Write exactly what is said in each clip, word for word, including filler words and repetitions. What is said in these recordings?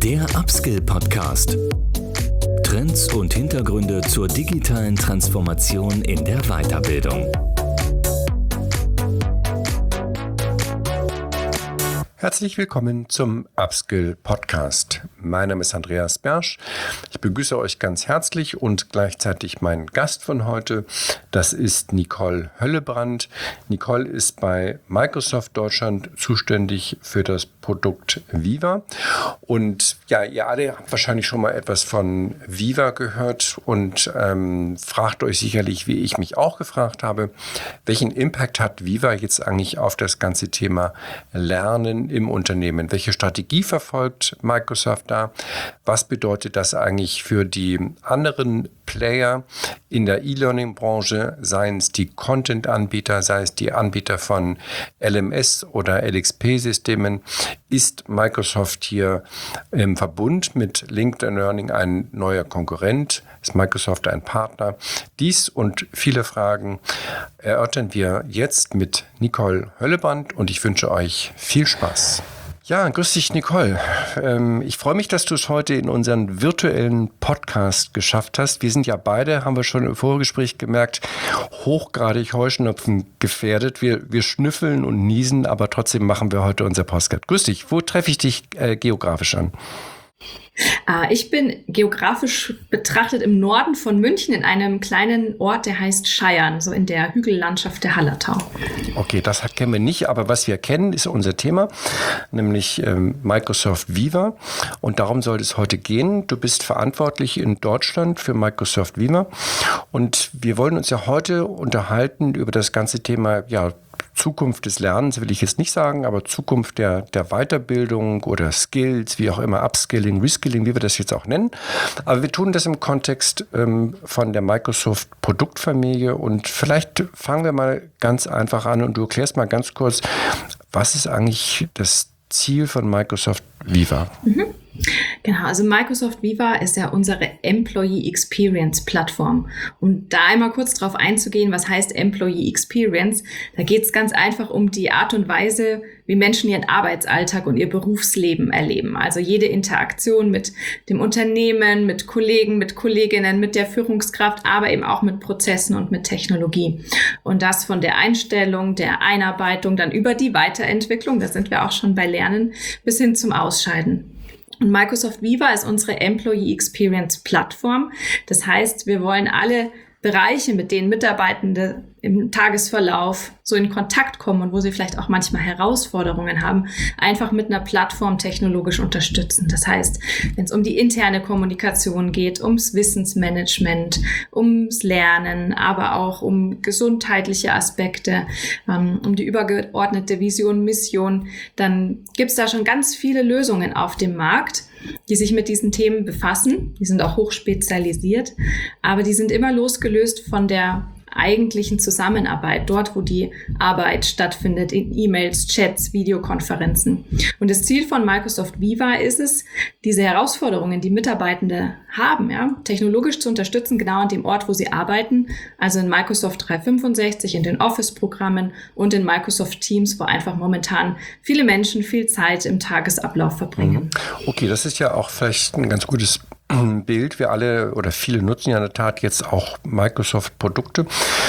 Der Upskill-Podcast. Trends und Hintergründe zur digitalen Transformation in der Weiterbildung. Herzlich willkommen zum Upskill-Podcast. Mein Name ist Andreas Bersch. Ich begrüße euch ganz herzlich und gleichzeitig meinen Gast von heute. Das ist Nicole Höllebrand. Nicole ist bei Microsoft Deutschland zuständig für das Produkt Viva. Und ja, ihr alle habt wahrscheinlich schon mal etwas von Viva gehört und ähm, fragt euch sicherlich, wie ich mich auch gefragt habe, welchen Impact hat Viva jetzt eigentlich auf das ganze Thema Lernen im Unternehmen? Welche Strategie verfolgt Microsoft da? Was bedeutet das eigentlich für die anderen Player in der E-Learning-Branche, seien es die Content-Anbieter, sei es die Anbieter von L M S oder L X P-Systemen? Ist Microsoft hier im Verbund mit LinkedIn Learning ein neuer Konkurrent? Ist Microsoft ein Partner? Dies und viele Fragen erörtern wir jetzt mit Nicole Höllebrand und ich wünsche euch viel Spaß. Ja, grüß dich, Nicole. Ähm, ich freue mich, dass du es heute in unseren virtuellen Podcast geschafft hast. Wir sind ja beide, haben wir schon im Vorgespräch gemerkt, hochgradig Heuschnupfen gefährdet. Wir, wir schnüffeln und niesen, aber trotzdem machen wir heute unser Podcast. Grüß dich. Wo treffe ich dich äh, geografisch an? Ich bin geografisch betrachtet im Norden von München in einem kleinen Ort, der heißt Scheiern, so in der Hügellandschaft der Hallertau. Okay, das kennen wir nicht, aber was wir kennen, ist unser Thema, nämlich ähm, Microsoft Viva. Und darum soll es heute gehen. Du bist verantwortlich in Deutschland für Microsoft Viva. Und wir wollen uns ja heute unterhalten über das ganze Thema, ja, Zukunft des Lernens will ich jetzt nicht sagen, aber Zukunft der, der Weiterbildung oder Skills, wie auch immer, Upskilling, Reskilling, wie wir das jetzt auch nennen. Aber wir tun das im Kontext ähm, von der Microsoft Produktfamilie und vielleicht fangen wir mal ganz einfach an und du erklärst mal ganz kurz, was ist eigentlich das Ziel von Microsoft Viva? Mhm. Genau, also Microsoft Viva ist ja unsere Employee Experience Plattform. Um da einmal kurz drauf einzugehen, was heißt Employee Experience? Da geht es ganz einfach um die Art und Weise, wie Menschen ihren Arbeitsalltag und ihr Berufsleben erleben. Also jede Interaktion mit dem Unternehmen, mit Kollegen, mit Kolleginnen, mit der Führungskraft, aber eben auch mit Prozessen und mit Technologie. Und das von der Einstellung, der Einarbeitung, dann über die Weiterentwicklung, da sind wir auch schon bei Lernen, bis hin zum Ausscheiden. Und Microsoft Viva ist unsere Employee Experience Plattform. Das heißt, wir wollen alle Bereiche, mit denen Mitarbeitende im Tagesverlauf so in Kontakt kommen und wo sie vielleicht auch manchmal Herausforderungen haben, einfach mit einer Plattform technologisch unterstützen. Das heißt, wenn es um die interne Kommunikation geht, ums Wissensmanagement, ums Lernen, aber auch um gesundheitliche Aspekte, ähm, um die übergeordnete Vision, Mission, dann gibt es da schon ganz viele Lösungen auf dem Markt, die sich mit diesen Themen befassen. Die sind auch hochspezialisiert, aber die sind immer losgelöst von der eigentlichen Zusammenarbeit, dort, wo die Arbeit stattfindet, in E-Mails, Chats, Videokonferenzen. Und das Ziel von Microsoft Viva ist es, diese Herausforderungen, die Mitarbeitende haben, ja, technologisch zu unterstützen, genau an dem Ort, wo sie arbeiten, also in Microsoft dreihundertfünfundsechzig, in den Office-Programmen und in Microsoft Teams, wo einfach momentan viele Menschen viel Zeit im Tagesablauf verbringen. Okay, das ist ja auch vielleicht ein ganz gutes Bild. Wir alle oder viele nutzen ja in der Tat jetzt auch Microsoft-Produkte.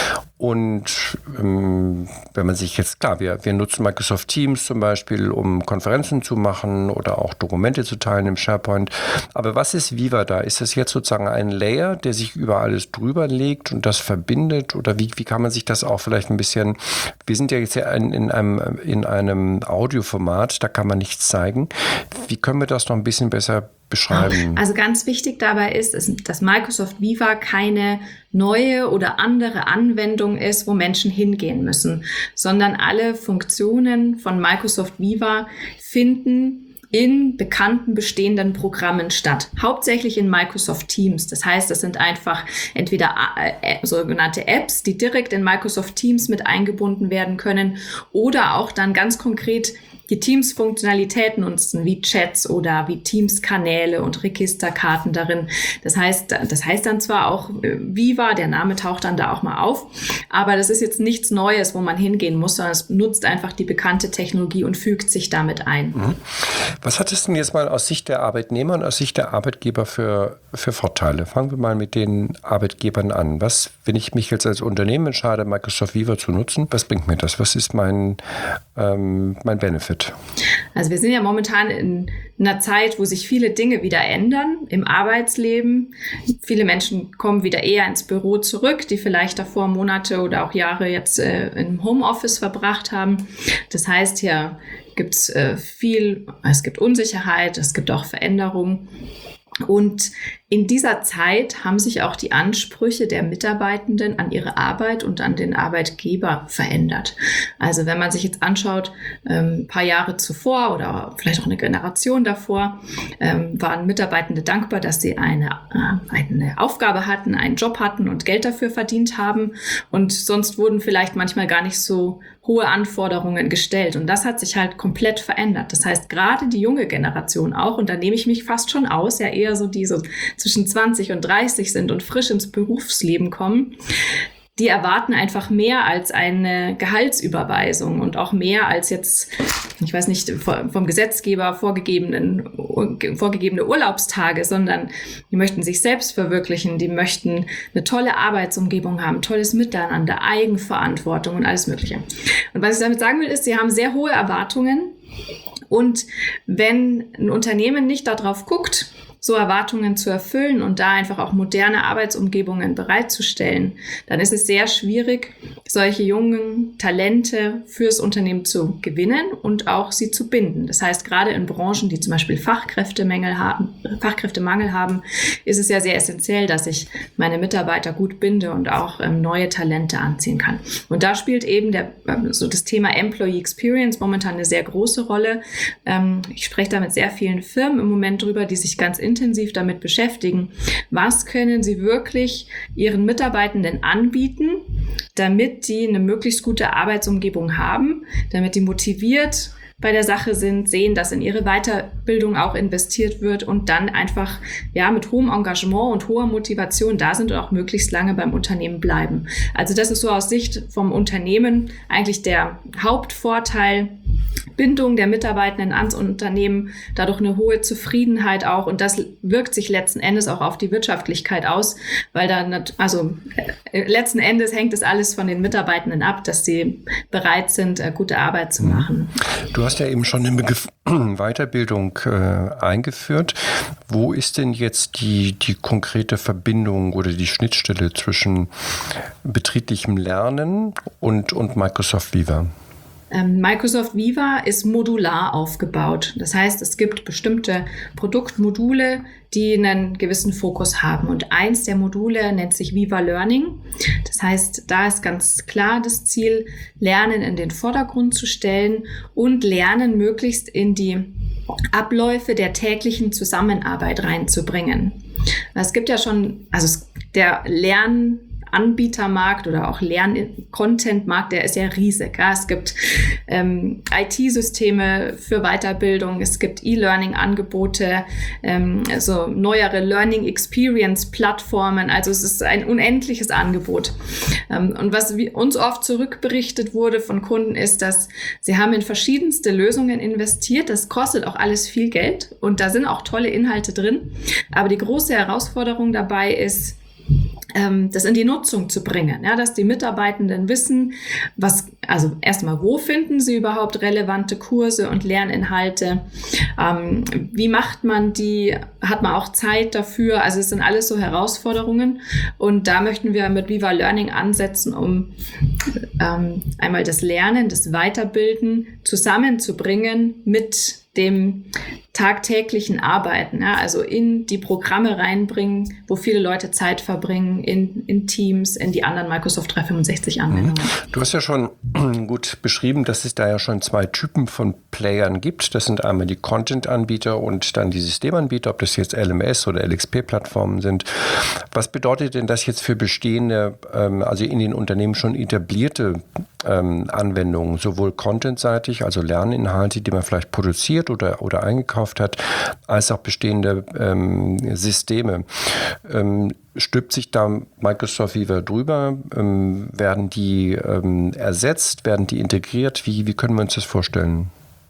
Und ähm, wenn man sich jetzt, klar, wir, wir nutzen Microsoft Teams zum Beispiel, um Konferenzen zu machen oder auch Dokumente zu teilen im SharePoint. Aber was ist Viva da? Ist das jetzt sozusagen ein Layer, der sich über alles drüber legt und das verbindet? Oder wie, wie kann man sich das auch vielleicht ein bisschen, wir sind ja jetzt ja in, in einem, in einem Audioformat, da kann man nichts zeigen. Wie können wir das noch ein bisschen besser beschreiben? Also ganz wichtig dabei ist, dass Microsoft Viva keine neue oder andere Anwendung ist, wo Menschen hingehen müssen, sondern alle Funktionen von Microsoft Viva finden in bekannten bestehenden Programmen statt. Hauptsächlich in Microsoft Teams. Das heißt, das sind einfach entweder äh, sogenannte Apps, die direkt in Microsoft Teams mit eingebunden werden können oder auch dann ganz konkret die Teams Funktionalität nutzen, wie Chats oder wie Teams-Kanäle und Registerkarten darin. Das heißt, das heißt dann zwar auch Viva, der Name taucht dann da auch mal auf, aber das ist jetzt nichts Neues, wo man hingehen muss, sondern es nutzt einfach die bekannte Technologie und fügt sich damit ein. Mhm. Was hat es denn jetzt mal aus Sicht der Arbeitnehmer und aus Sicht der Arbeitgeber für, für Vorteile? Fangen wir mal mit den Arbeitgebern an. Was, wenn ich mich jetzt als Unternehmen entscheide, Microsoft Viva zu nutzen, was bringt mir das? Was ist mein, ähm, mein Benefit? Also wir sind ja momentan in einer Zeit, wo sich viele Dinge wieder ändern im Arbeitsleben. Viele Menschen kommen wieder eher ins Büro zurück, die vielleicht davor Monate oder auch Jahre jetzt äh, im Homeoffice verbracht haben. Das heißt, hier gibt es äh, viel, es gibt Unsicherheit, es gibt auch Veränderungen. Und in dieser Zeit haben sich auch die Ansprüche der Mitarbeitenden an ihre Arbeit und an den Arbeitgeber verändert. Also wenn man sich jetzt anschaut, ähm, ein paar Jahre zuvor oder vielleicht auch eine Generation davor, ähm, waren Mitarbeitende dankbar, dass sie eine, äh, eine Aufgabe hatten, einen Job hatten und Geld dafür verdient haben. Und sonst wurden vielleicht manchmal gar nicht so hohe Anforderungen gestellt. Und das hat sich halt komplett verändert. Das heißt, gerade die junge Generation auch, und da nehme ich mich fast schon aus, ja eher so die so zwischen zwanzig und dreißig sind und frisch ins Berufsleben kommen, die erwarten einfach mehr als eine Gehaltsüberweisung und auch mehr als jetzt, ich weiß nicht, vom Gesetzgeber vorgegebenen, vorgegebene Urlaubstage, sondern die möchten sich selbst verwirklichen, die möchten eine tolle Arbeitsumgebung haben, tolles Miteinander, Eigenverantwortung und alles Mögliche. Und was ich damit sagen will, ist, sie haben sehr hohe Erwartungen, und wenn ein Unternehmen nicht darauf guckt, so Erwartungen zu erfüllen und da einfach auch moderne Arbeitsumgebungen bereitzustellen, dann ist es sehr schwierig, solche jungen Talente fürs Unternehmen zu gewinnen und auch sie zu binden. Das heißt, gerade in Branchen, die zum Beispiel Fachkräftemangel haben, Fachkräftemangel haben, ist es ja sehr essentiell, dass ich meine Mitarbeiter gut binde und auch ähm, neue Talente anziehen kann. Und da spielt eben der, so das Thema Employee Experience momentan eine sehr große Rolle. Ähm, ich spreche da mit sehr vielen Firmen im Moment drüber, die sich ganz intensiv damit beschäftigen. Was können sie wirklich ihren Mitarbeitenden anbieten, damit die eine möglichst gute Arbeitsumgebung haben, damit die motiviert bei der Sache sind, sehen, dass in ihre Weiterbildung auch investiert wird und dann einfach ja mit hohem Engagement und hoher Motivation da sind und auch möglichst lange beim Unternehmen bleiben. Also das ist so aus Sicht vom Unternehmen eigentlich der Hauptvorteil, Bindung der Mitarbeitenden ans Unternehmen, dadurch eine hohe Zufriedenheit auch, und das wirkt sich letzten Endes auch auf die Wirtschaftlichkeit aus, weil dann, also äh, letzten Endes hängt es alles von den Mitarbeitenden ab, dass sie bereit sind, äh, gute Arbeit zu machen. Du hast ja eben schon den Begriff Weiterbildung äh, eingeführt. Wo ist denn jetzt die, die konkrete Verbindung oder die Schnittstelle zwischen betrieblichem Lernen und, und Microsoft Viva? Microsoft Viva ist modular aufgebaut. Das heißt, es gibt bestimmte Produktmodule, die einen gewissen Fokus haben. Und eins der Module nennt sich Viva Learning. Das heißt, da ist ganz klar das Ziel, Lernen in den Vordergrund zu stellen und Lernen möglichst in die Abläufe der täglichen Zusammenarbeit reinzubringen. Es gibt ja schon, also der Lern Anbietermarkt oder auch Lern-Content-Markt, der ist ja riesig. Ja. Es gibt ähm, I T-Systeme für Weiterbildung, es gibt E-Learning-Angebote, ähm, also neuere Learning-Experience-Plattformen. Also es ist ein unendliches Angebot. Ähm, und was uns oft zurückberichtet wurde von Kunden ist, dass sie haben in verschiedenste Lösungen investiert. Das kostet auch alles viel Geld und da sind auch tolle Inhalte drin. Aber die große Herausforderung dabei ist, das in die Nutzung zu bringen, ja, dass die Mitarbeitenden wissen, was, also erstmal, wo finden sie überhaupt relevante Kurse und Lerninhalte, ähm, wie macht man die, hat man auch Zeit dafür, also es sind alles so Herausforderungen, und da möchten wir mit Viva Learning ansetzen, um ähm, einmal das Lernen, das Weiterbilden zusammenzubringen mit dem tagtäglichen Arbeiten, ja, also in die Programme reinbringen, wo viele Leute Zeit verbringen, in, in Teams, in die anderen Microsoft dreihundertfünfundsechzig Anwendungen. Du hast ja schon gut beschrieben, dass es da ja schon zwei Typen von Playern gibt. Das sind einmal die Content-Anbieter und dann die Systemanbieter, ob das jetzt L M S oder L X P-Plattformen sind. Was bedeutet denn das jetzt für bestehende, ähm, also in den Unternehmen schon etablierte ähm, Anwendungen, sowohl contentseitig, also Lerninhalte, die man vielleicht produziert oder, oder eingekauft hat, als auch bestehende ähm, Systeme. Ähm, stülpt sich da Microsoft Viva drüber? Ähm, werden die ähm, ersetzt? Werden die integriert? Wie, wie können wir uns das vorstellen?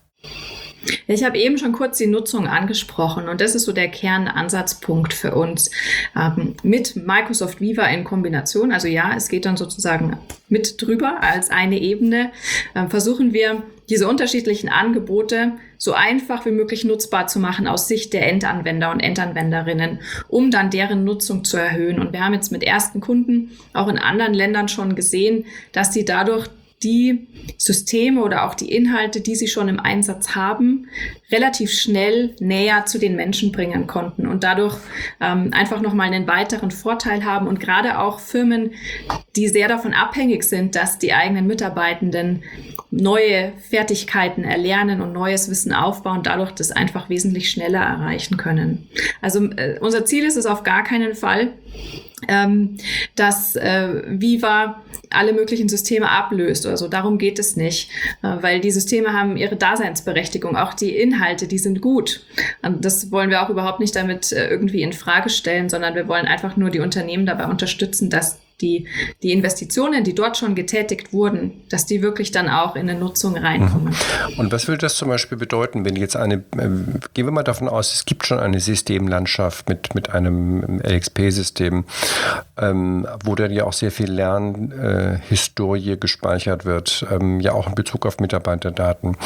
Ich habe eben schon kurz die Nutzung angesprochen und das ist so der Kernansatzpunkt für uns. Ähm, mit Microsoft Viva in Kombination, also ja, es geht dann sozusagen mit drüber als eine Ebene, äh, versuchen wir, diese unterschiedlichen Angebote so einfach wie möglich nutzbar zu machen aus Sicht der Endanwender und Endanwenderinnen, um dann deren Nutzung zu erhöhen. Und wir haben jetzt mit ersten Kunden auch in anderen Ländern schon gesehen, dass sie dadurch die Systeme oder auch die Inhalte, die sie schon im Einsatz haben, relativ schnell näher zu den Menschen bringen konnten und dadurch ähm, einfach nochmal einen weiteren Vorteil haben. Und gerade auch Firmen, die sehr davon abhängig sind, dass die eigenen Mitarbeitenden neue Fertigkeiten erlernen und neues Wissen aufbauen, dadurch das einfach wesentlich schneller erreichen können. Also äh, unser Ziel ist es auf gar keinen Fall, ähm, dass äh, Viva alle möglichen Systeme ablöst oder so. Darum geht es nicht, äh, weil die Systeme haben ihre Daseinsberechtigung. Auch die Inhalte, die sind gut. Und das wollen wir auch überhaupt nicht damit äh, irgendwie in Frage stellen, sondern wir wollen einfach nur die Unternehmen dabei unterstützen, dass die, die Investitionen, die dort schon getätigt wurden, dass die wirklich dann auch in eine Nutzung reinkommen. Und was würde das zum Beispiel bedeuten, wenn jetzt eine, äh, gehen wir mal davon aus, es gibt schon eine Systemlandschaft mit, mit einem L X P-System, ähm, wo dann ja auch sehr viel Lernhistorie äh, gespeichert wird, ähm, ja auch in Bezug auf Mitarbeiterdaten.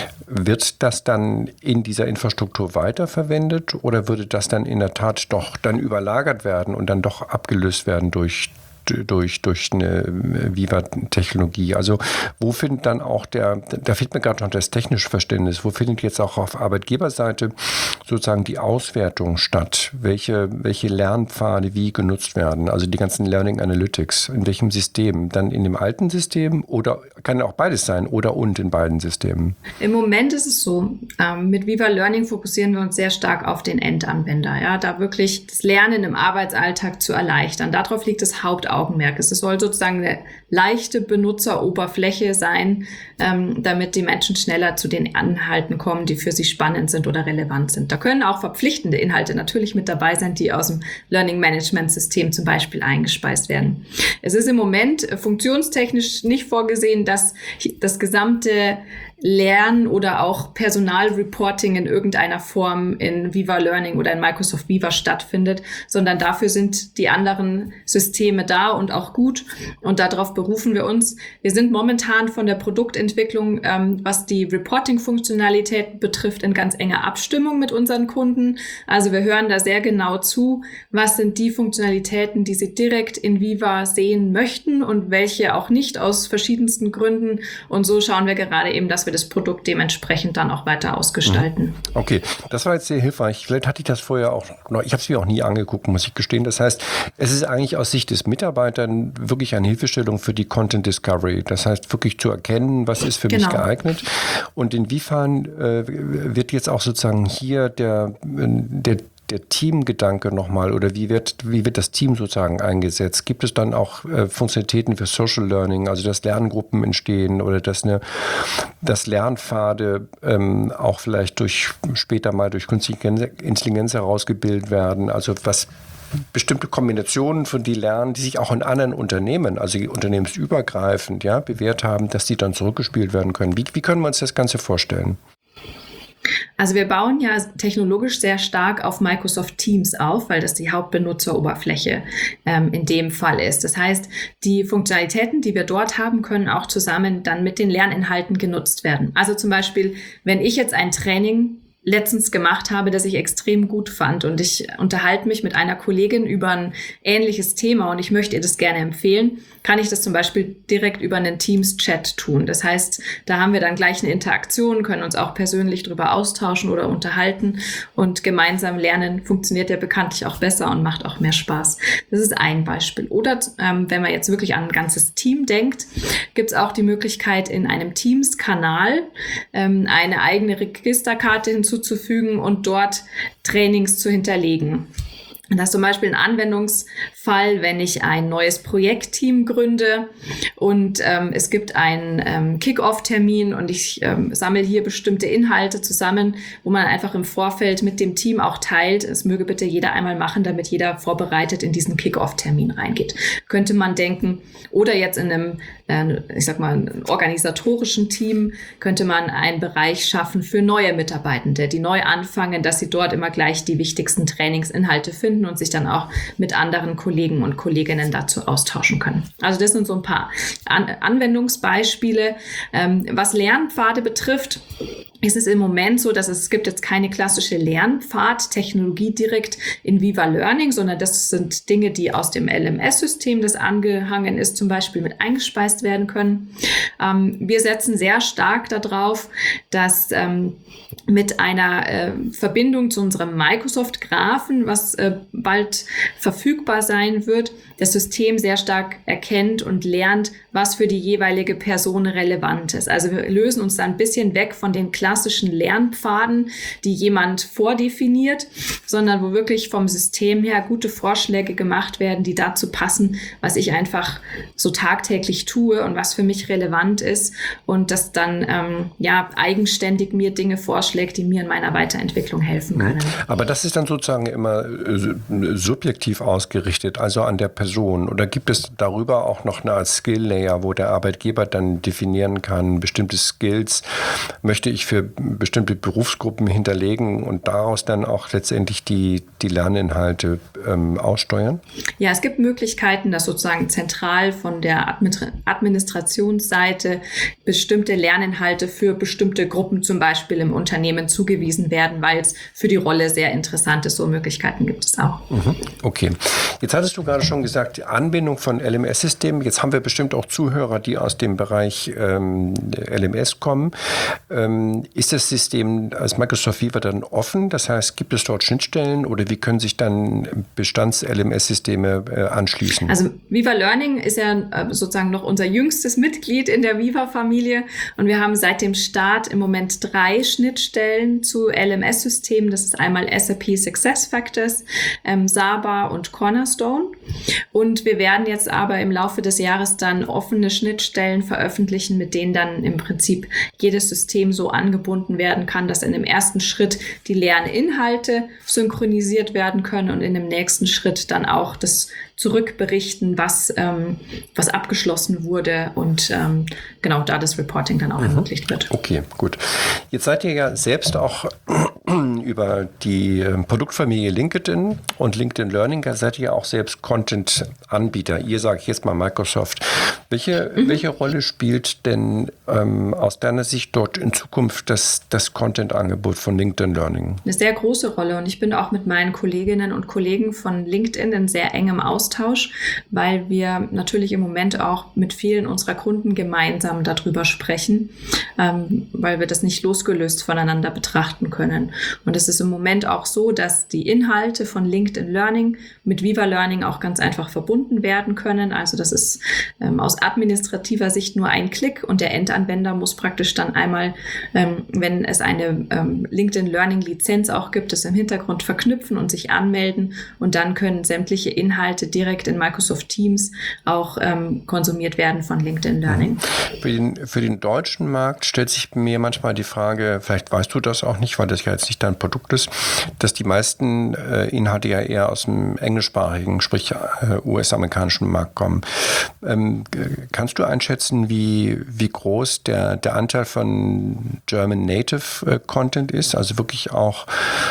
Wird das dann in dieser Infrastruktur weiterverwendet oder würde das dann in der Tat doch dann überlagert werden und dann doch abgelöst werden durch durch durch eine Viva-Technologie? Also wo findet dann auch der, da fehlt mir gerade noch das technische Verständnis, wo findet jetzt auch auf Arbeitgeberseite sozusagen die Auswertung statt? Welche, welche Lernpfade wie genutzt werden? Also die ganzen Learning Analytics, in welchem System? Dann in dem alten System oder kann auch beides sein oder und in beiden Systemen? Im Moment ist es so, ähm, mit Viva Learning fokussieren wir uns sehr stark auf den Endanwender, ja, da wirklich das Lernen im Arbeitsalltag zu erleichtern. Darauf liegt das Hauptaugenmerk. Es soll sozusagen eine leichte Benutzeroberfläche sein, ähm, damit die Menschen schneller zu den Inhalten kommen, die für sie spannend sind oder relevant sind. Da können auch verpflichtende Inhalte natürlich mit dabei sein, die aus dem Learning Management System zum Beispiel eingespeist werden. Es ist im Moment funktionstechnisch nicht vorgesehen, dass das gesamte Lernen oder auch Personalreporting in irgendeiner Form in Viva Learning oder in Microsoft Viva stattfindet, sondern dafür sind die anderen Systeme da und auch gut und darauf berufen wir uns. Wir sind momentan von der Produktentwicklung, ähm, was die Reporting-Funktionalität betrifft, in ganz enger Abstimmung mit unseren Kunden. Also wir hören da sehr genau zu, was sind die Funktionalitäten, die sie direkt in Viva sehen möchten und welche auch nicht aus verschiedensten Gründen. Und so schauen wir gerade eben, dass wir das Produkt dementsprechend dann auch weiter ausgestalten. Okay, das war jetzt sehr hilfreich. Vielleicht hatte ich das vorher auch noch, ich habe es mir auch nie angeguckt, muss ich gestehen. Das heißt, es ist eigentlich aus Sicht des Mitarbeiters wirklich eine Hilfestellung für die Content Discovery. Das heißt, wirklich zu erkennen, was ist für genau. mich geeignet und inwiefern äh, wird jetzt auch sozusagen hier der, der der Teamgedanke nochmal oder wie wird, wie wird das Team sozusagen eingesetzt? Gibt es dann auch äh, Funktionalitäten für Social Learning, also dass Lerngruppen entstehen oder dass, eine, dass Lernpfade ähm, auch vielleicht durch später mal durch künstliche Intelligenz herausgebildet werden? Also was bestimmte Kombinationen von die lernen, die sich auch in anderen Unternehmen, also unternehmensübergreifend, ja, bewährt haben, dass die dann zurückgespielt werden können. Wie, wie können wir uns das Ganze vorstellen? Also wir bauen ja technologisch sehr stark auf Microsoft Teams auf, weil das die Hauptbenutzeroberfläche ähm, in dem Fall ist. Das heißt, die Funktionalitäten, die wir dort haben, können auch zusammen dann mit den Lerninhalten genutzt werden. Also zum Beispiel, wenn ich jetzt ein Training letztens gemacht habe, das ich extrem gut fand. Und ich unterhalte mich mit einer Kollegin über ein ähnliches Thema und ich möchte ihr das gerne empfehlen, kann ich das zum Beispiel direkt über einen Teams-Chat tun. Das heißt, da haben wir dann gleich eine Interaktion, können uns auch persönlich drüber austauschen oder unterhalten und gemeinsam lernen funktioniert ja bekanntlich auch besser und macht auch mehr Spaß. Das ist ein Beispiel. Oder ähm, wenn man jetzt wirklich an ein ganzes Team denkt, gibt es auch die Möglichkeit, in einem Teams-Kanal ähm, eine eigene Registerkarte hinzuzufügen, zuzufügen und dort Trainings zu hinterlegen. Das ist zum Beispiel ein Anwendungsfall, wenn ich ein neues Projektteam gründe und ähm, es gibt einen ähm, Kick-Off-Termin und ich ähm, sammle hier bestimmte Inhalte zusammen, wo man einfach im Vorfeld mit dem Team auch teilt. Es möge bitte jeder einmal machen, damit jeder vorbereitet in diesen Kick-Off-Termin reingeht. Könnte man denken, oder jetzt in einem, äh, ich sag mal, organisatorischen Team könnte man einen Bereich schaffen für neue Mitarbeitende, die neu anfangen, dass sie dort immer gleich die wichtigsten Trainingsinhalte finden und sich dann auch mit anderen Kollegen und Kolleginnen dazu austauschen können. Also das sind so ein paar An- Anwendungsbeispiele. Ähm, was Lernpfade betrifft, ist es im Moment so, dass es, es gibt jetzt keine klassische Lernpfad-Technologie direkt in Viva Learning, sondern das sind Dinge, die aus dem L M S-System, das angehangen ist, zum Beispiel mit eingespeist werden können. Ähm, wir setzen sehr stark darauf, dass ähm, mit einer äh, Verbindung zu unserem Microsoft-Graphen, was äh, bald verfügbar sein wird, das System sehr stark erkennt und lernt, was für die jeweilige Person relevant ist. Also wir lösen uns da ein bisschen weg von den klassischen Lernpfaden, die jemand vordefiniert, sondern wo wirklich vom System her gute Vorschläge gemacht werden, die dazu passen, was ich einfach so tagtäglich tue und was für mich relevant ist und das dann ähm, ja eigenständig mir Dinge vorschlägt, die mir in meiner Weiterentwicklung helfen können. Aber das ist dann sozusagen immer äh, subjektiv ausgerichtet, also an der Person. Oder gibt es darüber auch noch eine Art Skill-Layer, wo der Arbeitgeber dann definieren kann, bestimmte Skills möchte ich für bestimmte Berufsgruppen hinterlegen und daraus dann auch letztendlich die, die Lerninhalte ähm, aussteuern? Ja, es gibt Möglichkeiten, dass sozusagen zentral von der Administrationsseite bestimmte Lerninhalte für bestimmte Gruppen zum Beispiel im Unternehmen zugewiesen werden, weil es für die Rolle sehr interessant ist. So Möglichkeiten gibt es auch. Okay. Jetzt hattest du gerade schon gesagt, die Anbindung von L M S-Systemen. Jetzt haben wir bestimmt auch Zuhörer, die aus dem Bereich ähm, L M S kommen. Ähm, ist das System als Microsoft Viva dann offen? Das heißt, gibt es dort Schnittstellen oder wie können sich dann Bestands-L M S-Systeme äh, anschließen? Also Viva Learning ist ja äh, sozusagen noch unser jüngstes Mitglied in der Viva-Familie und wir haben seit dem Start im Moment drei Schnittstellen zu L M S-Systemen. Das ist einmal S A P SuccessFactors, ähm, Saba und Cornerstone. Und wir werden jetzt aber im Laufe des Jahres dann offene Schnittstellen veröffentlichen, mit denen dann im Prinzip jedes System so angebunden werden kann, dass in dem ersten Schritt die Lerninhalte synchronisiert werden können und in dem nächsten Schritt dann auch das Zurückberichten, was, ähm, was abgeschlossen wurde und ähm, genau da das Reporting dann auch mhm. ermöglicht wird. Okay, gut. Jetzt seid ihr ja selbst auch über die Produktfamilie LinkedIn und LinkedIn Learning, da seid ihr auch selbst Content-Anbieter. Ihr, sage ich jetzt mal Microsoft. Welche, mhm. welche Rolle spielt denn ähm, aus deiner Sicht dort in Zukunft das, das Content-Angebot von LinkedIn Learning? Eine sehr große Rolle und ich bin auch mit meinen Kolleginnen und Kollegen von LinkedIn in sehr engem Austausch, weil wir natürlich im Moment auch mit vielen unserer Kunden gemeinsam darüber sprechen, ähm, weil wir das nicht losgelöst voneinander betrachten können. Und es ist im Moment auch so, dass die Inhalte von LinkedIn Learning mit Viva Learning auch ganz einfach verbunden werden können. Also das ist ähm, aus administrativer Sicht nur ein Klick und der Endanwender muss praktisch dann einmal, ähm, wenn es eine ähm, LinkedIn Learning Lizenz auch gibt, es im Hintergrund verknüpfen und sich anmelden und dann können sämtliche Inhalte direkt in Microsoft Teams auch ähm, konsumiert werden von LinkedIn Learning. Für den, für den deutschen Markt stellt sich mir manchmal die Frage, vielleicht weißt du das auch nicht, weil das ja jetzt nicht dein Produkt ist, dass die meisten äh, Inhalte ja eher aus dem englischsprachigen, sprich äh, U S-amerikanischen Markt kommen. Ähm, kannst du einschätzen, wie, wie groß der, der Anteil von German Native äh, Content ist? Also wirklich auch,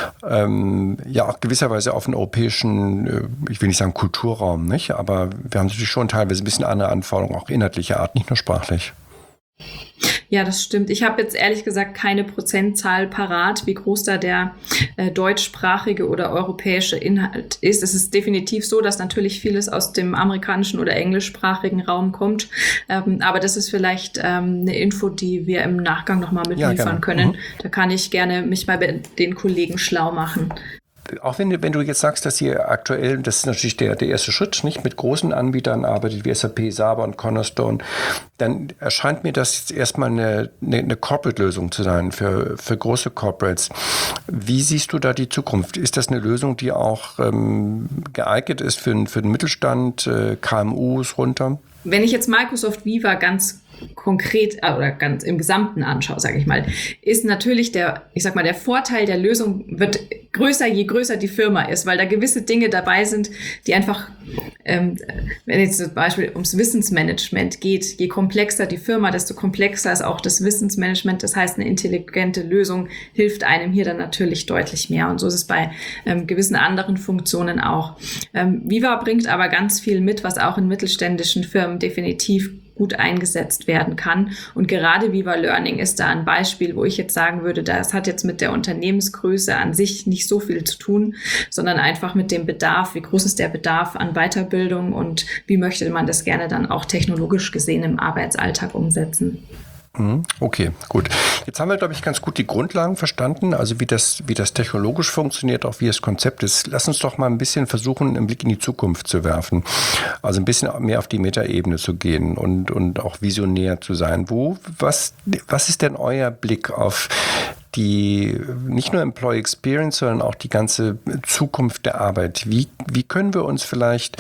ähm, ja, auch gewisserweise auf den europäischen, äh, ich will nicht sagen Kulturraum, nicht? Aber wir haben natürlich schon teilweise ein bisschen andere Anforderungen, auch inhaltlicher Art, nicht nur sprachlich. Ja, das stimmt. Ich habe jetzt ehrlich gesagt keine Prozentzahl parat, wie groß da der äh, deutschsprachige oder europäische Inhalt ist. Es ist definitiv so, dass natürlich vieles aus dem amerikanischen oder englischsprachigen Raum kommt. Ähm, aber das ist vielleicht ähm, eine Info, die wir im Nachgang nochmal mitliefern ja, können. Mhm. Da kann ich gerne mich bei den Kollegen schlau machen. Auch wenn, wenn du jetzt sagst, dass ihr aktuell, das ist natürlich der, der erste Schritt, nicht mit großen Anbietern arbeitet, wie S A P, Saba und Cornerstone, dann erscheint mir das jetzt erstmal eine, eine, eine Corporate-Lösung zu sein für, für große Corporates. Wie siehst du da die Zukunft? Ist das eine Lösung, die auch ähm, geeignet ist für, für den Mittelstand, äh, K M Us runter? Wenn ich jetzt Microsoft Viva ganz konkret oder ganz im Gesamten anschaue, sage ich mal, ist natürlich der, ich sag mal, der Vorteil der Lösung wird größer, je größer die Firma ist, weil da gewisse Dinge dabei sind, die einfach, ähm, wenn jetzt zum Beispiel ums Wissensmanagement geht, je komplexer die Firma, desto komplexer ist auch das Wissensmanagement. Das heißt, eine intelligente Lösung hilft einem hier dann natürlich deutlich mehr. Und so ist es bei ähm, gewissen anderen Funktionen auch. Ähm, Viva bringt aber ganz viel mit, was auch in mittelständischen Firmen definitiv gut eingesetzt werden kann. Und gerade Viva Learning ist da ein Beispiel, wo ich jetzt sagen würde, das hat jetzt mit der Unternehmensgröße an sich nicht so viel zu tun, sondern einfach mit dem Bedarf, wie groß ist der Bedarf an Weiterbildung und wie möchte man das gerne dann auch technologisch gesehen im Arbeitsalltag umsetzen. Okay, gut. Jetzt haben wir, glaube ich, ganz gut die Grundlagen verstanden, also wie das, wie das technologisch funktioniert, auch wie das Konzept ist. Lass uns doch mal ein bisschen versuchen, einen Blick in die Zukunft zu werfen. Also ein bisschen mehr auf die Metaebene zu gehen und, und auch visionär zu sein. Wo, was, was ist denn euer Blick auf die, nicht nur Employee Experience, sondern auch die ganze Zukunft der Arbeit? Wie, wie können wir uns vielleicht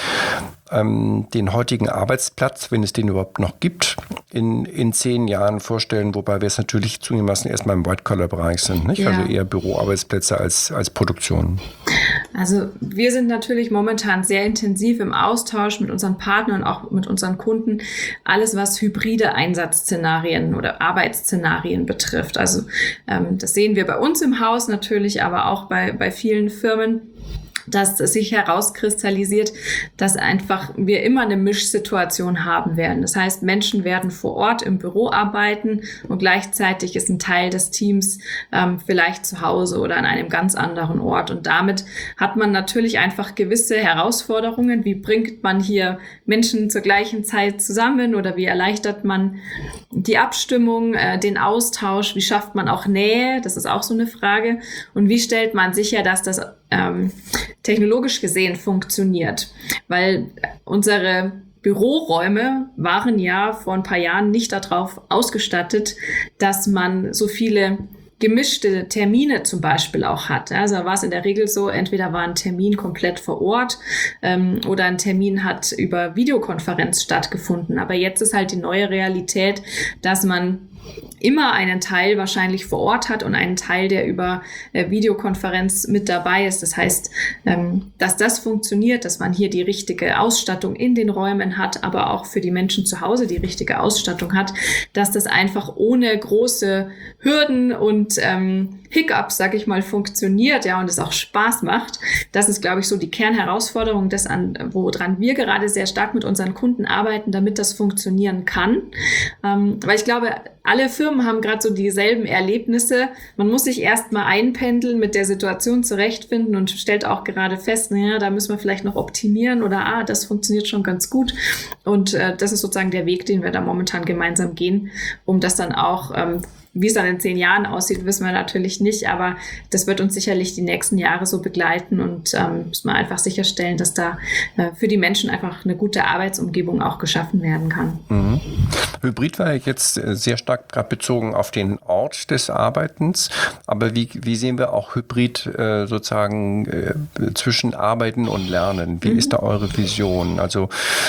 ähm, den heutigen Arbeitsplatz, wenn es den überhaupt noch gibt, in, in zehn Jahren vorstellen, wobei wir es natürlich zugegebenermaßen erstmal im White-Collar-Bereich sind, nicht? Ja. Also eher Büroarbeitsplätze als, als Produktion. Also wir sind natürlich momentan sehr intensiv im Austausch mit unseren Partnern und auch mit unseren Kunden, alles was hybride Einsatzszenarien oder Arbeitsszenarien betrifft. Also ähm, das sehen wir bei uns im Haus natürlich, aber auch bei, bei vielen Firmen, dass es sich herauskristallisiert, dass einfach wir immer eine Mischsituation haben werden. Das heißt, Menschen werden vor Ort im Büro arbeiten und gleichzeitig ist ein Teil des Teams ähm, vielleicht zu Hause oder an einem ganz anderen Ort. Und damit hat man natürlich einfach gewisse Herausforderungen. Wie bringt man hier Menschen zur gleichen Zeit zusammen oder wie erleichtert man die Abstimmung, äh, den Austausch? Wie schafft man auch Nähe? Das ist auch so eine Frage. Und wie stellt man sicher, dass das ähm, technologisch gesehen funktioniert, weil unsere Büroräume waren ja vor ein paar Jahren nicht darauf ausgestattet, dass man so viele gemischte Termine zum Beispiel auch hat. Also war es in der Regel so, entweder war ein Termin komplett vor Ort ähm, oder ein Termin hat über Videokonferenz stattgefunden. Aber jetzt ist halt die neue Realität, dass man immer einen Teil wahrscheinlich vor Ort hat und einen Teil, der über äh, Videokonferenz mit dabei ist. Das heißt, ähm, dass das funktioniert, dass man hier die richtige Ausstattung in den Räumen hat, aber auch für die Menschen zu Hause die richtige Ausstattung hat, dass das einfach ohne große Hürden und ähm, Hiccups, sag ich mal, funktioniert, ja, und es auch Spaß macht. Das ist, glaube ich, so die Kernherausforderung, das an, woran wir gerade sehr stark mit unseren Kunden arbeiten, damit das funktionieren kann. Ähm, weil ich glaube, alle Firmen haben gerade so dieselben Erlebnisse. Man muss sich erst mal einpendeln, mit der Situation zurechtfinden und stellt auch gerade fest, naja, da müssen wir vielleicht noch optimieren oder ah, das funktioniert schon ganz gut. Und äh, das ist sozusagen der Weg, den wir da momentan gemeinsam gehen, um das dann auch ähm, wie es dann in zehn Jahren aussieht, wissen wir natürlich nicht, aber das wird uns sicherlich die nächsten Jahre so begleiten und ähm, müssen wir einfach sicherstellen, dass da äh, für die Menschen einfach eine gute Arbeitsumgebung auch geschaffen werden kann. Mhm. Hybrid war jetzt sehr stark gerade bezogen auf den Ort des Arbeitens, aber wie, wie sehen wir auch Hybrid äh, sozusagen äh, zwischen Arbeiten und Lernen? Wie mhm. ist da eure Vision? Also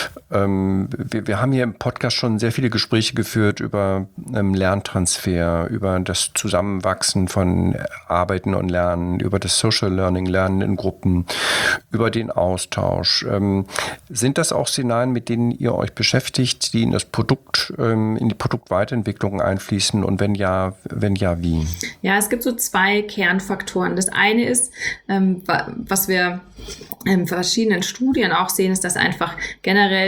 ähm, wir, wir haben hier im Podcast schon sehr viele Gespräche geführt über ähm, Lerntransfer, über das Zusammenwachsen von Arbeiten und Lernen, über das Social Learning, Lernen in Gruppen, über den Austausch. Ähm, sind das auch Szenarien, mit denen ihr euch beschäftigt, die in das Produkt, ähm, in die Produktweiterentwicklung einfließen und wenn ja, wenn ja, wie? Ja, es gibt so zwei Kernfaktoren. Das eine ist, ähm, was wir in verschiedenen Studien auch sehen, ist, dass einfach generell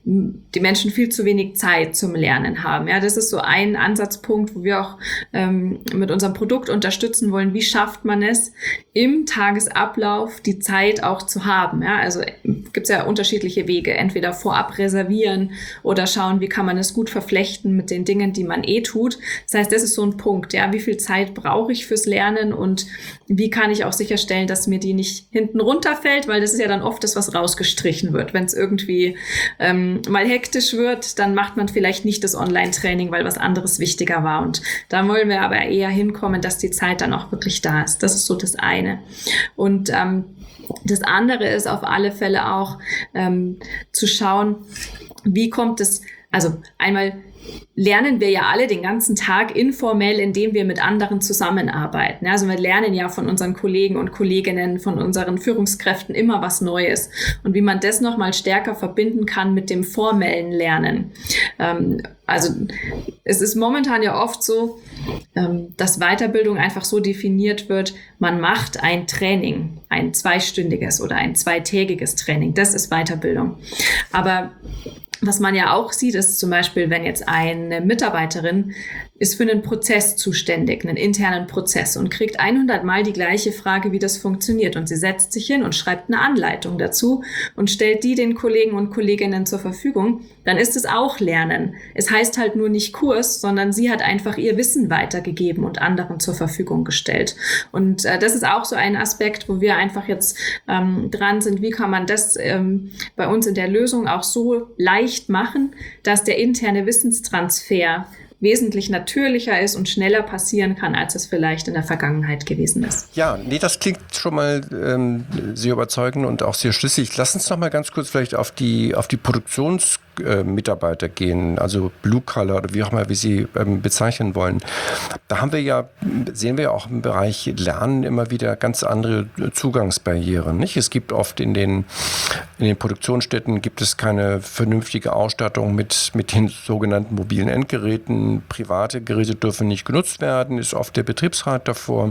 die Menschen viel zu wenig Zeit zum Lernen haben. Ja, das ist so ein Ansatzpunkt, wo wir auch ähm, mit unserem Produkt unterstützen wollen. Wie schafft man es, im Tagesablauf die Zeit auch zu haben? Ja, also gibt es ja unterschiedliche Wege. Entweder vorab reservieren oder schauen, wie kann man es gut verflechten mit den Dingen, die man eh tut. Das heißt, das ist so ein Punkt. Ja, wie viel Zeit brauche ich fürs Lernen und wie kann ich auch sicherstellen, dass mir die nicht hinten runterfällt, weil das ist ja dann oft das, was rausgestrichen wird. Wenn es irgendwie ähm, mal hektisch wird, dann macht man vielleicht nicht das Online-Training, weil was anderes wichtiger war. Und da wollen wir aber eher hinkommen, dass die Zeit dann auch wirklich da ist. Das ist so das eine. Und ähm, das andere ist auf alle Fälle auch ähm, zu schauen, wie kommt es, also einmal lernen wir ja alle den ganzen Tag informell, indem wir mit anderen zusammenarbeiten. Also wir lernen ja von unseren Kollegen und Kolleginnen, von unseren Führungskräften immer was Neues. Und wie man das nochmal stärker verbinden kann mit dem formellen Lernen. Ähm, also es ist momentan ja oft so, ähm, dass Weiterbildung einfach so definiert wird, man macht ein Training, ein zweistündiges oder ein zweitägiges Training. Das ist Weiterbildung. Aber was man ja auch sieht, ist zum Beispiel, wenn jetzt eine Mitarbeiterin ist für einen Prozess zuständig, einen internen Prozess und kriegt hundert Mal die gleiche Frage, wie das funktioniert. Und sie setzt sich hin und schreibt eine Anleitung dazu und stellt die den Kollegen und Kolleginnen zur Verfügung, dann ist es auch Lernen. Es heißt halt nur nicht Kurs, sondern sie hat einfach ihr Wissen weitergegeben und anderen zur Verfügung gestellt. Und äh, das ist auch so ein Aspekt, wo wir einfach jetzt ähm, dran sind, wie kann man das ähm, bei uns in der Lösung auch so leicht machen, dass der interne Wissenstransfer wesentlich natürlicher ist und schneller passieren kann, als es vielleicht in der Vergangenheit gewesen ist. Ja, nee, das klingt schon mal ähm, sehr überzeugend und auch sehr schlüssig. Lass uns noch mal ganz kurz vielleicht auf die, auf die Produktionsmitarbeiter äh, gehen, also Blue Collar oder wie auch immer wir sie ähm, bezeichnen wollen. Da haben wir ja, sehen wir ja auch im Bereich Lernen immer wieder ganz andere Zugangsbarrieren, nicht? Es gibt oft in den, in den Produktionsstätten gibt es keine vernünftige Ausstattung mit, mit den sogenannten mobilen Endgeräten. Private Geräte dürfen nicht genutzt werden, ist oft der Betriebsrat davor.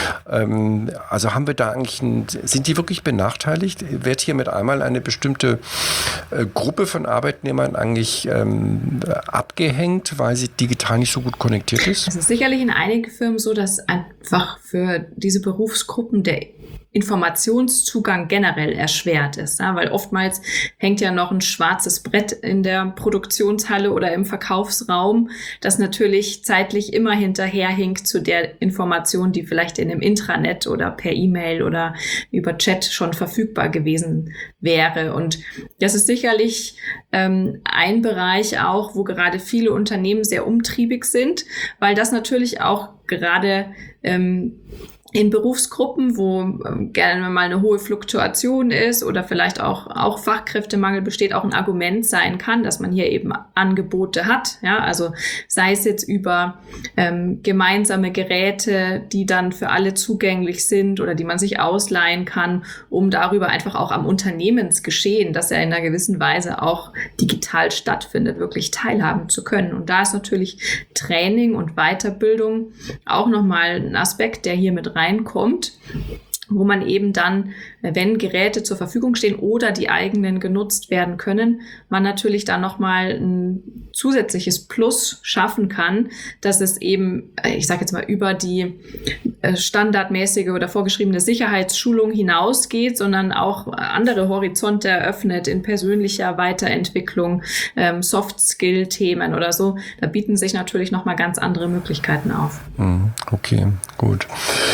Ähm, also haben wir da eigentlich, ein, sind die wirklich benachteiligt? Wird hier mit einmal eine bestimmte äh, Gruppe von Arbeitnehmern eigentlich ähm, abgehängt, weil sie digital nicht so gut konnektiert ist? Es ist sicherlich in einigen Firmen so, dass einfach für diese Berufsgruppen der Informationszugang generell erschwert ist, ja, weil oftmals hängt ja noch ein schwarzes Brett in der Produktionshalle oder im Verkaufsraum, das natürlich zeitlich immer hinterherhinkt zu der Information, die vielleicht in einem Intranet oder per E-Mail oder über Chat schon verfügbar gewesen wäre. Und das ist sicherlich ähm, ein Bereich auch, wo gerade viele Unternehmen sehr umtriebig sind, weil das natürlich auch gerade ähm, in Berufsgruppen, wo ähm, gerne mal eine hohe Fluktuation ist oder vielleicht auch, auch Fachkräftemangel besteht, auch ein Argument sein kann, dass man hier eben Angebote hat. Ja, also sei es jetzt über ähm, gemeinsame Geräte, die dann für alle zugänglich sind oder die man sich ausleihen kann, um darüber einfach auch am Unternehmensgeschehen, das ja in einer gewissen Weise auch digital stattfindet, wirklich teilhaben zu können. Und da ist natürlich Training und Weiterbildung auch nochmal ein Aspekt, der hier mit rein reinkommt, wo man eben dann, wenn Geräte zur Verfügung stehen oder die eigenen genutzt werden können, man natürlich dann nochmal ein zusätzliches Plus schaffen kann, dass es eben, ich sage jetzt mal, über die standardmäßige oder vorgeschriebene Sicherheitsschulung hinausgeht, sondern auch andere Horizonte eröffnet in persönlicher Weiterentwicklung, ähm, Soft-Skill-Themen oder so. Da bieten sich natürlich nochmal ganz andere Möglichkeiten auf. Okay, gut.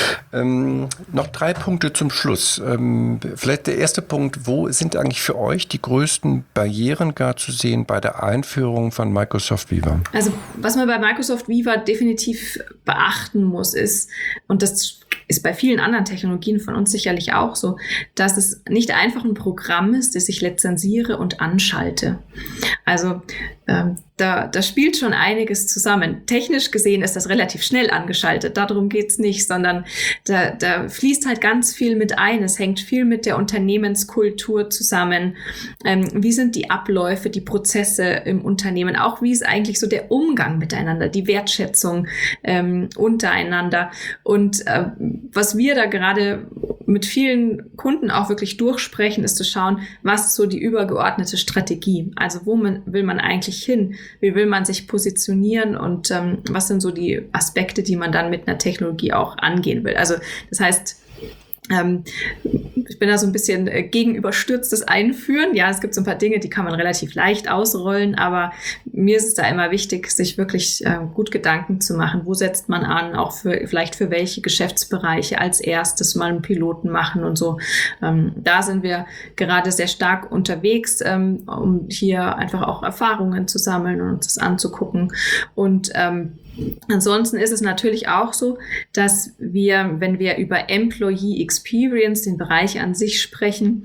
Ähm, noch drei Punkte zum Schluss. Ähm, vielleicht der erste Punkt, wo sind eigentlich für euch die größten Barrieren gar zu sehen bei der Einführung von Microsoft Viva? Also was man bei Microsoft Viva definitiv beachten muss, ist, und das ist bei vielen anderen Technologien von uns sicherlich auch so, dass es nicht einfach ein Programm ist, das ich lizenziere und anschalte. Also ähm, da, da spielt schon einiges zusammen. Technisch gesehen ist das relativ schnell angeschaltet, darum geht's nicht, sondern da, da fließt halt ganz viel mit ein. Es hängt viel mit der Unternehmenskultur zusammen. Ähm, wie sind die Abläufe, die Prozesse im Unternehmen? Auch wie ist eigentlich so der Umgang miteinander, die Wertschätzung ähm, untereinander? Und äh, was wir da gerade mit vielen Kunden auch wirklich durchsprechen, ist zu schauen, was ist so die übergeordnete Strategie? Also wo man, will man eigentlich hin? Wie will man sich positionieren? Und ähm, was sind so die Aspekte, die man dann mit einer Technologie auch angehen will? Also das heißt, Ähm, ich bin da so ein bisschen äh, gegenüberstürztes Einführen. Ja, es gibt so ein paar Dinge, die kann man relativ leicht ausrollen, aber mir ist es da immer wichtig, sich wirklich äh, gut Gedanken zu machen. Wo setzt man an? Auch für, vielleicht für welche Geschäftsbereiche als erstes mal einen Piloten machen und so. Ähm, da sind wir gerade sehr stark unterwegs, ähm, um hier einfach auch Erfahrungen zu sammeln und uns das anzugucken. Und ähm, ansonsten ist es natürlich auch so, dass wir, wenn wir über Employee Experience, den Bereich an sich sprechen,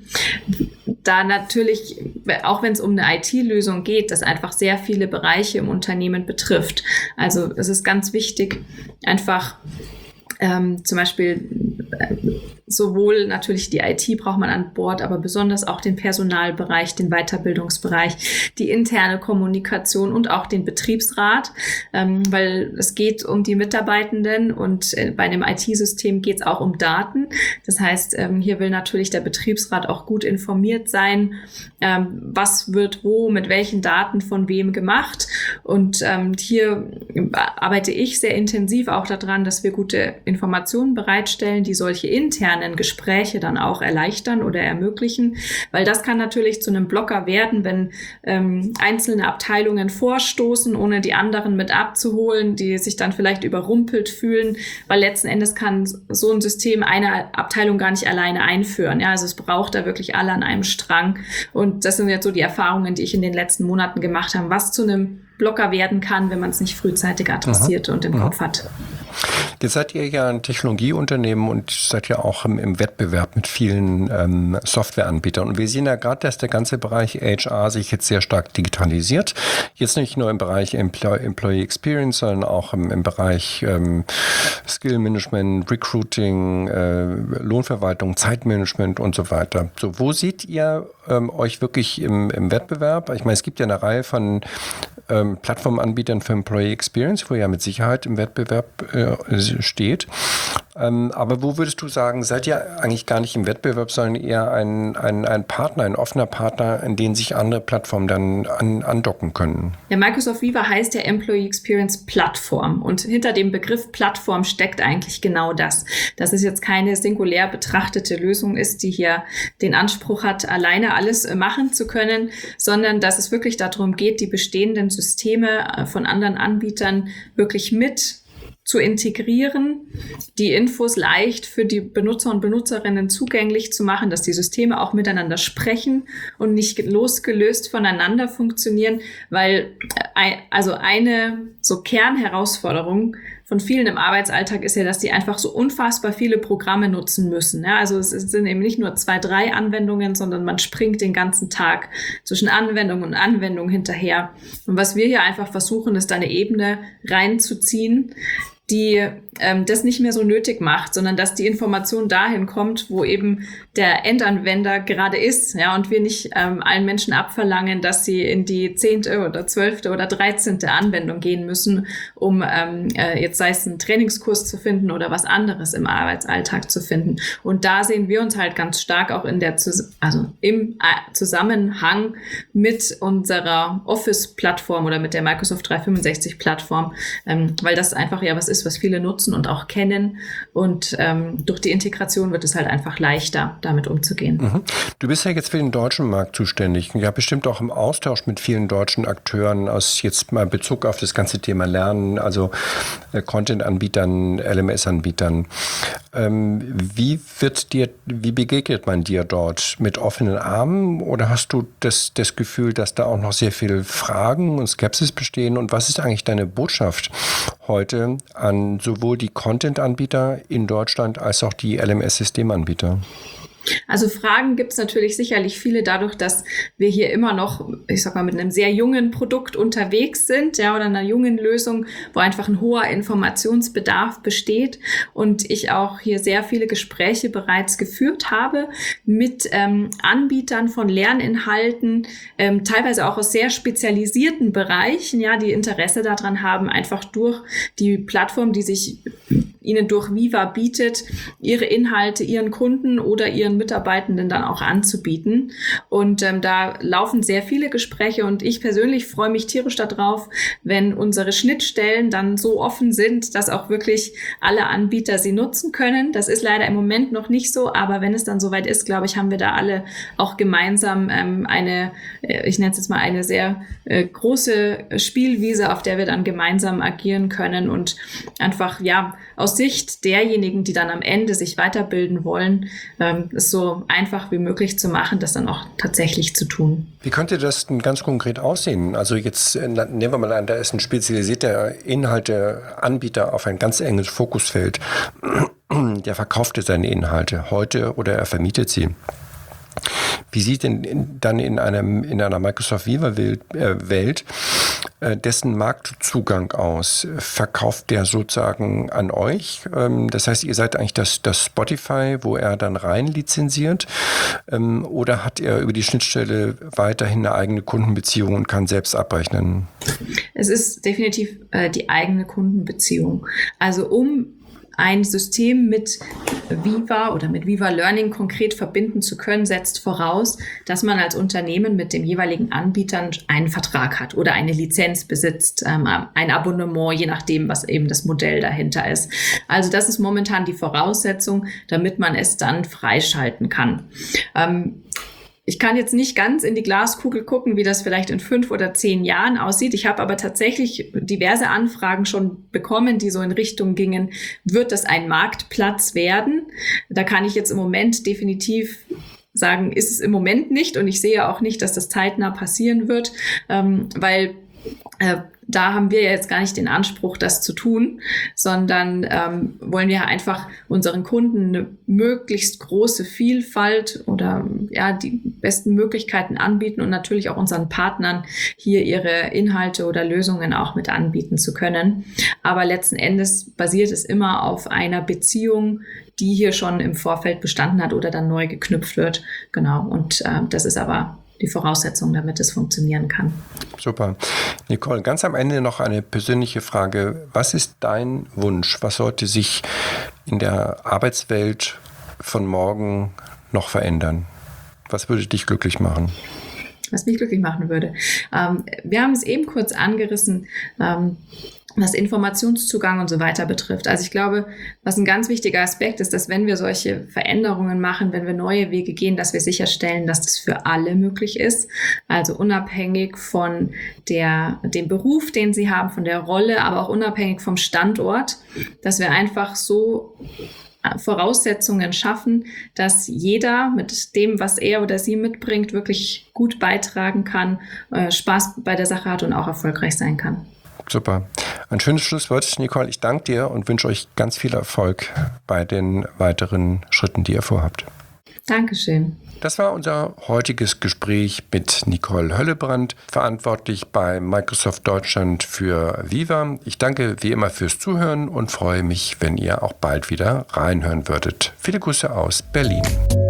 da natürlich, auch wenn es um eine I T-Lösung geht, das einfach sehr viele Bereiche im Unternehmen betrifft. Also es ist ganz wichtig, einfach ähm, zum Beispiel äh, sowohl natürlich die I T braucht man an Bord, aber besonders auch den Personalbereich, den Weiterbildungsbereich, die interne Kommunikation und auch den Betriebsrat, ähm, weil es geht um die Mitarbeitenden und äh, bei einem I T-System geht es auch um Daten. Das heißt, ähm, hier will natürlich der Betriebsrat auch gut informiert sein, ähm, was wird wo, mit welchen Daten von wem gemacht. Und ähm, hier arbeite ich sehr intensiv auch daran, dass wir gute Informationen bereitstellen, die solche internen Gespräche dann auch erleichtern oder ermöglichen, weil das kann natürlich zu einem Blocker werden, wenn ähm, einzelne Abteilungen vorstoßen, ohne die anderen mit abzuholen, die sich dann vielleicht überrumpelt fühlen, weil letzten Endes kann so ein System eine Abteilung gar nicht alleine einführen. Ja, also es braucht da wirklich alle an einem Strang und das sind jetzt so die Erfahrungen, die ich in den letzten Monaten gemacht habe, was zu einem Blocker werden kann, wenn man es nicht frühzeitig adressiert Aha. und im Aha. Kopf hat. Jetzt seid ihr ja ein Technologieunternehmen und seid ja auch im, im Wettbewerb mit vielen ähm, Softwareanbietern. Und wir sehen ja gerade, dass der ganze Bereich H R sich jetzt sehr stark digitalisiert. Jetzt nicht nur im Bereich Employee, Employee Experience, sondern auch im, im Bereich ähm, Skill Management, Recruiting, äh, Lohnverwaltung, Zeitmanagement und so weiter. So, wo seht ihr ähm, euch wirklich im, im Wettbewerb? Ich meine, es gibt ja eine Reihe von ähm, Plattformanbietern für Employee Experience, wo ihr ja mit Sicherheit im Wettbewerb äh, steht. Ähm, aber wo würdest du sagen, seid ihr eigentlich gar nicht im Wettbewerb, sondern eher ein, ein, ein Partner, ein offener Partner, in den sich andere Plattformen dann an, andocken können? Ja, Microsoft Viva heißt ja Employee Experience Plattform und hinter dem Begriff Plattform steckt eigentlich genau das. Dass es jetzt keine singulär betrachtete Lösung ist, die hier den Anspruch hat, alleine alles machen zu können, sondern dass es wirklich darum geht, die bestehenden Systeme von anderen Anbietern wirklich mit zu integrieren, die Infos leicht für die Benutzer und Benutzerinnen zugänglich zu machen, dass die Systeme auch miteinander sprechen und nicht losgelöst voneinander funktionieren, weil also eine so Kernherausforderung von vielen im Arbeitsalltag ist ja, dass die einfach so unfassbar viele Programme nutzen müssen. Ja, also es sind eben nicht nur zwei, drei Anwendungen, sondern man springt den ganzen Tag zwischen Anwendung und Anwendung hinterher. Und was wir hier einfach versuchen, ist eine Ebene reinzuziehen, die ähm, das nicht mehr so nötig macht, sondern dass die Information dahin kommt, wo eben der Endanwender gerade ist, ja, und wir nicht ähm, allen Menschen abverlangen, dass sie in die zehnte oder zwölfte oder dreizehnte Anwendung gehen müssen, um ähm, äh, jetzt sei es einen Trainingskurs zu finden oder was anderes im Arbeitsalltag zu finden. Und da sehen wir uns halt ganz stark auch in der, also im Zusammenhang mit unserer Office-Plattform oder mit der Microsoft dreihundertfünfundsechzig-Plattform, ähm, weil das einfach ja was ist, was viele nutzen und auch kennen. Und ähm, durch die Integration wird es halt einfach leichter, damit umzugehen. Mhm. Du bist ja jetzt für den deutschen Markt zuständig. Ja, bestimmt auch im Austausch mit vielen deutschen Akteuren aus jetzt mal Bezug auf das ganze Thema Lernen, also äh, Content-Anbietern, L M S-Anbietern. Ähm, wie wird dir, wie begegnet man dir dort? Mit offenen Armen oder hast du das, das Gefühl, dass da auch noch sehr viele Fragen und Skepsis bestehen? Und was ist eigentlich deine Botschaft heute an sowohl die Content-Anbieter in Deutschland als auch die L M S-Systemanbieter? Also Fragen gibt es natürlich sicherlich viele dadurch, dass wir hier immer noch, ich sag mal, mit einem sehr jungen Produkt unterwegs sind, ja, oder einer jungen Lösung, wo einfach ein hoher Informationsbedarf besteht und ich auch hier sehr viele Gespräche bereits geführt habe mit ähm, Anbietern von Lerninhalten, ähm, teilweise auch aus sehr spezialisierten Bereichen, ja, die Interesse daran haben, einfach durch die Plattform, die sich ihnen durch Viva bietet, ihre Inhalte ihren Kunden oder ihren Mitarbeitenden dann auch anzubieten. Und ähm, da laufen sehr viele Gespräche und ich persönlich freue mich tierisch darauf, wenn unsere Schnittstellen dann so offen sind, dass auch wirklich alle Anbieter sie nutzen können. Das ist leider im Moment noch nicht so, aber wenn es dann soweit ist, glaube ich, haben wir da alle auch gemeinsam ähm, eine, äh, ich nenne es jetzt mal eine sehr äh, große Spielwiese, auf der wir dann gemeinsam agieren können und einfach, ja, aus Sicht derjenigen, die dann am Ende sich weiterbilden wollen, ähm, es so einfach wie möglich zu machen, das dann auch tatsächlich zu tun. Wie könnte das denn ganz konkret aussehen? Also jetzt nehmen wir mal an, da ist ein spezialisierter Inhalteanbieter auf ein ganz enges Fokusfeld. Der verkauft seine Inhalte heute oder er vermietet sie. Wie sieht denn in, dann in, einem, in einer Microsoft Viva-Welt äh, dessen Marktzugang aus? Verkauft der sozusagen an euch? Ähm, das heißt, ihr seid eigentlich das, das Spotify, wo er dann rein lizenziert? Ähm, oder hat er über die Schnittstelle weiterhin eine eigene Kundenbeziehung und kann selbst abrechnen? Es ist definitiv äh, die eigene Kundenbeziehung. Also um ein System mit Viva oder mit Viva Learning konkret verbinden zu können, setzt voraus, dass man als Unternehmen mit dem jeweiligen Anbieter einen Vertrag hat oder eine Lizenz besitzt, ähm, ein Abonnement, je nachdem, was eben das Modell dahinter ist. Also das ist momentan die Voraussetzung, damit man es dann freischalten kann. Ähm, Ich kann jetzt nicht ganz in die Glaskugel gucken, wie das vielleicht in fünf oder zehn Jahren aussieht. Ich habe aber tatsächlich diverse Anfragen schon bekommen, die so in Richtung gingen, wird das ein Marktplatz werden? Da kann ich jetzt im Moment definitiv sagen, ist es im Moment nicht und ich sehe auch nicht, dass das zeitnah passieren wird, ähm, weil äh, da haben wir ja jetzt gar nicht den Anspruch, das zu tun, sondern ähm, wollen wir einfach unseren Kunden eine möglichst große Vielfalt oder ja die besten Möglichkeiten anbieten und natürlich auch unseren Partnern hier ihre Inhalte oder Lösungen auch mit anbieten zu können. Aber letzten Endes basiert es immer auf einer Beziehung, die hier schon im Vorfeld bestanden hat oder dann neu geknüpft wird. Genau, und äh, das ist aber die Voraussetzung, damit es funktionieren kann. Super. Nicole, ganz am Ende noch eine persönliche Frage. Was ist dein Wunsch? Was sollte sich in der Arbeitswelt von morgen noch verändern? Was würde dich glücklich machen? Was mich glücklich machen würde. Ähm, wir haben es eben kurz angerissen, ähm, was Informationszugang und so weiter betrifft. Also ich glaube, was ein ganz wichtiger Aspekt ist, dass wenn wir solche Veränderungen machen, wenn wir neue Wege gehen, dass wir sicherstellen, dass das für alle möglich ist. Also unabhängig von der, dem Beruf, den sie haben, von der Rolle, aber auch unabhängig vom Standort, dass wir einfach so Voraussetzungen schaffen, dass jeder mit dem, was er oder sie mitbringt, wirklich gut beitragen kann, äh, Spaß bei der Sache hat und auch erfolgreich sein kann. Super. Ein schönes Schlusswort, Nicole. Ich danke dir und wünsche euch ganz viel Erfolg bei den weiteren Schritten, die ihr vorhabt. Dankeschön. Das war unser heutiges Gespräch mit Nicole Höllebrand, verantwortlich bei Microsoft Deutschland für Viva. Ich danke wie immer fürs Zuhören und freue mich, wenn ihr auch bald wieder reinhören würdet. Viele Grüße aus Berlin.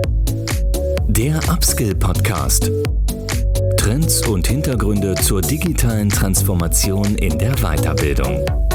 Der Upskill Podcast. Trends und Hintergründe zur digitalen Transformation in der Weiterbildung.